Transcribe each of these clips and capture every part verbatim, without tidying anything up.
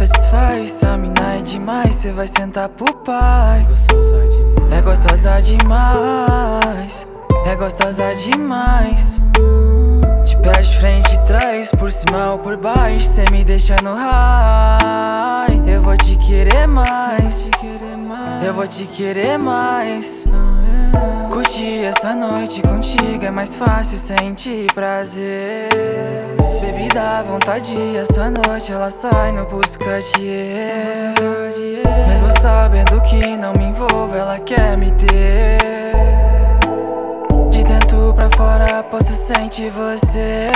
satisfaz, a mina é demais, cê vai sentar pro pai. É gostosa demais, é gostosa demais. De pé, de frente, de trás, por cima ou por baixo, cê me deixa no high. Eu vou te querer mais, eu vou te querer mais. Curtir essa noite contigo é mais fácil, sentir prazer. Baby, dá vontade, essa noite ela sai no Buscatier. Mesmo sabendo que não me envolvo, ela quer me ter. De dentro pra fora posso sentir você.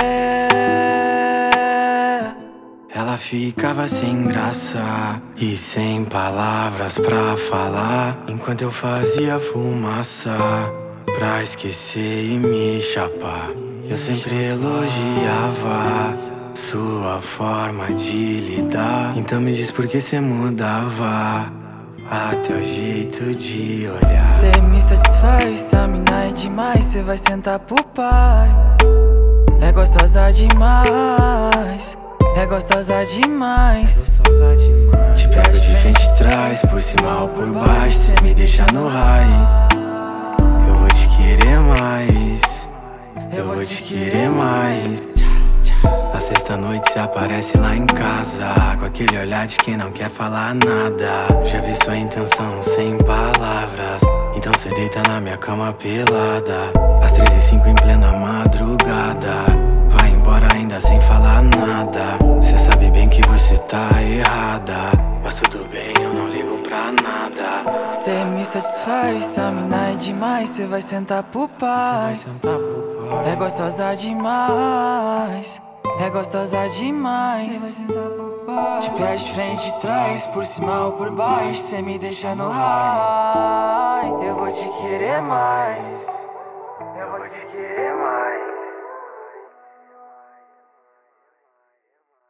Ela ficava sem graça e sem palavras pra falar, enquanto eu fazia fumaça pra esquecer e me chapar. Eu sempre elogiava sua forma de lidar, então me diz por que cê mudava até o jeito de olhar. Cê me satisfaz, a mina é demais, cê vai sentar pro pai. É gostosa demais, é gostosa demais. Te pego de frente e trás, por cima ou por baixo, cê me deixa no high. Eu vou te querer mais, eu vou te querer mais. Na sexta noite cê aparece lá em casa, com aquele olhar de quem não quer falar nada. Já vi sua intenção sem palavras, então cê deita na minha cama pelada. Às três e cinco em plena madrugada, vai embora ainda sem falar nada. Cê sabe bem que você tá errada, mas tudo bem, eu não ligo pra nada. Cê me satisfaz, a mina é demais, cê vai sentar pro pai. É gostosa demais, é gostosa demais. De pé, de frente, de trás, por cima ou por baixo, cê me deixa no high. Eu vou te querer mais.